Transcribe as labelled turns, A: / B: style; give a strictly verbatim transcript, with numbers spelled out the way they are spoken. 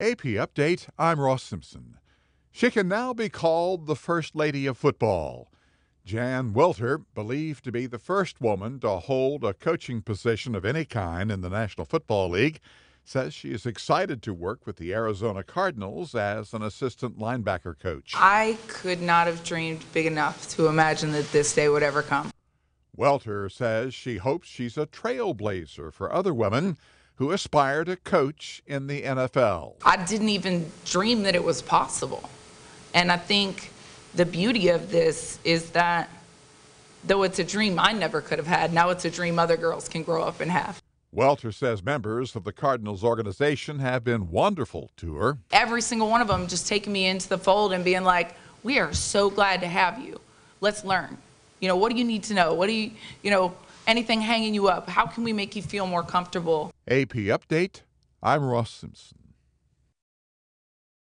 A: A P Update, I'm Ross Simpson. She can now be called the First Lady of Football. Jan Welter, believed to be the first woman to hold a coaching position of any kind in the National Football League, says she is excited to work with the Arizona Cardinals as an assistant linebacker coach.
B: I could not have dreamed big enough to imagine that this day would ever come.
A: Welter says she hopes she's a trailblazer for other women who aspire to coach in the N F L.
B: I didn't even dream that it was possible. And I think the beauty of this is that though it's a dream I never could have had, now it's a dream other girls can grow up and have.
A: Welter says members of the Cardinals organization have been wonderful to her.
B: Every single one of them just taking me into the fold and being like, we are so glad to have you. Let's learn. You know, what do you need to know? What do you, you know, anything hanging you up? How can we make you feel more comfortable?
A: A P Update, I'm Ross Simpson.